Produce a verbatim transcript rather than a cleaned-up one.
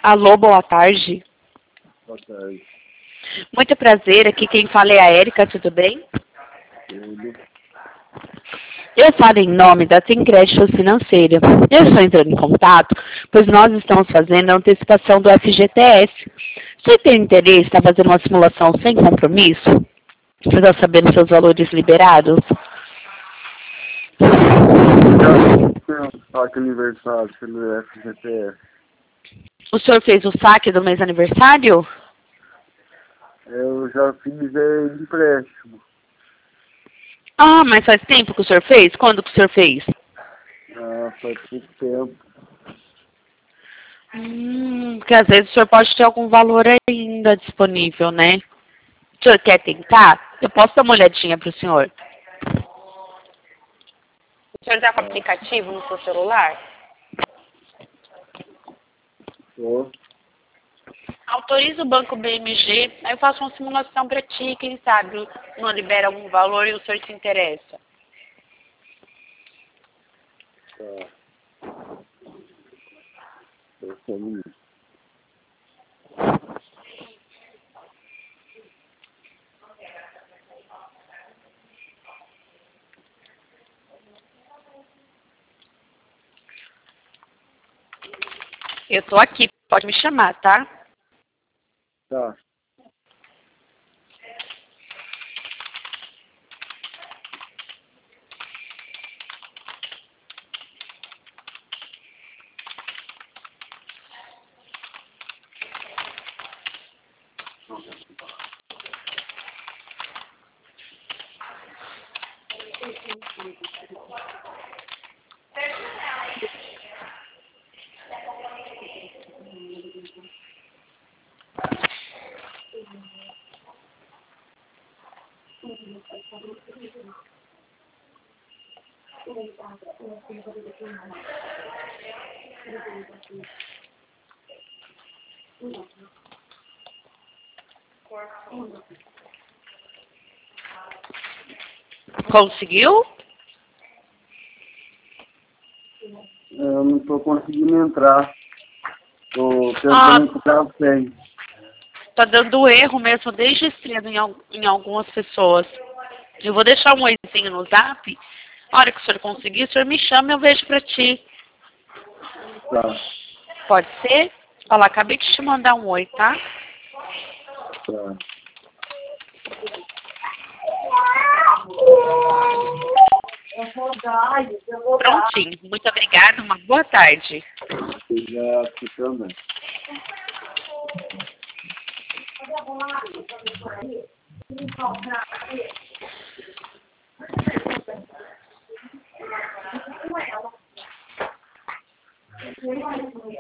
Alô, boa tarde. Boa tarde. Muito prazer, aqui quem fala é a Érica, tudo bem? Tudo. Eu falo em nome da Tem Crédito Financeira. Eu estou entrando em contato, pois nós estamos fazendo a antecipação do F G T S. Você tem interesse em fazer uma simulação sem compromisso? Você está sabendo seus valores liberados? Já tem um saque aniversário pelo F G T S. O senhor fez o saque do mês aniversário? Eu já fiz é, empréstimo. Ah, mas faz tempo que o senhor fez? Quando que o senhor fez? Ah, faz pouco tempo. Hum, porque às vezes o senhor pode ter algum valor ainda disponível, né? O senhor quer tentar? Eu posso dar uma olhadinha para o senhor. O senhor está com o aplicativo no seu celular? Tô. Autoriza o banco B M G, aí eu faço uma simulação para ti, quem sabe não libera algum valor e o senhor se interessa. Tá. Eu sou menino. Eu tô aqui, pode me chamar, tá? Tá. Conseguiu? Eu não tô conseguindo entrar. Tô Ah, tentando entrar sem. tá dando erro mesmo desde cedo em, al- em algumas pessoas. Eu vou deixar um oizinho no zap. A hora que o senhor conseguir, o senhor me chama e eu vejo pra ti. Tá. Pode ser? Olha lá, acabei de te mandar um oi, tá? Tá. Prontinho. Muito obrigada, uma boa tarde. Eu já fui também.